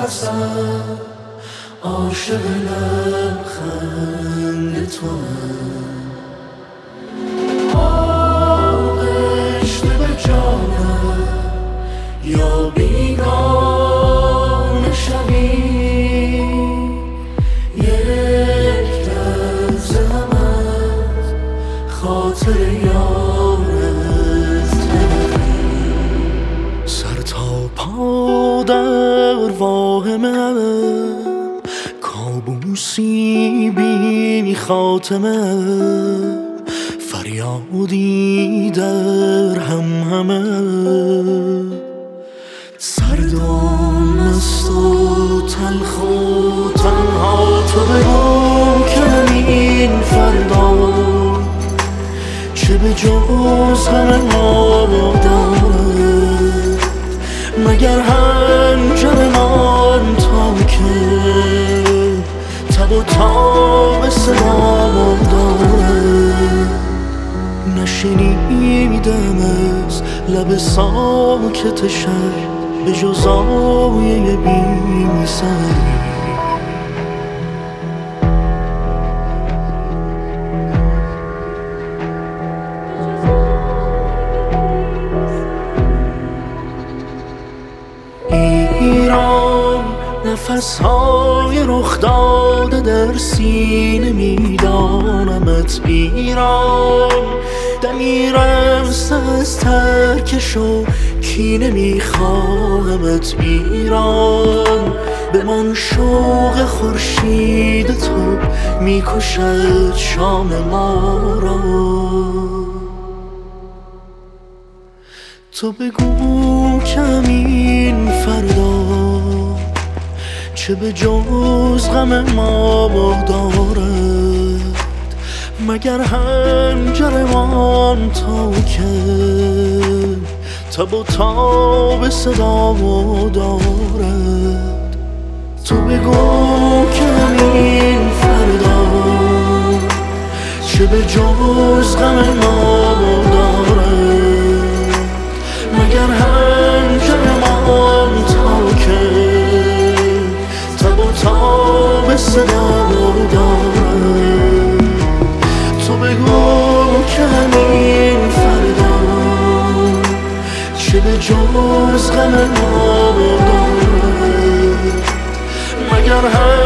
نفسم عاشق لبخند توام. آغشته به جانم یا بیگانه شوی، یک لحظه هم از خاطر یارت نبری. سر تا پا در واهمم، کابوسی بی خاتمه، فریادی در همهمه. سردم است و تلخ و تنها، تو بگو که این فردا چه به جز غم ما دارد، مگر هنجرمان تا که تب و تاب صدا دارد. نشنیدم از لب ساکت شهر به جز آیه بی سری. ایران نفسهای رخ داده در سینه میدانمت. ایران دمی رمز از ترکش و کینه میخواهمت. ایران بمان شوق خورشید تو میکشد شام ما را. تو بگو کمین فردا چه به جز غم ما دارد، مگر هنجرمان تا که تب و تاب صدا دارد. تو بگو کمین فردا چه به جز غم ما دارد، مگر هنجرمان تا که تب و تاب صدا دارد. تو بگو که همین فردا چه به جز غم ما دارد، مگر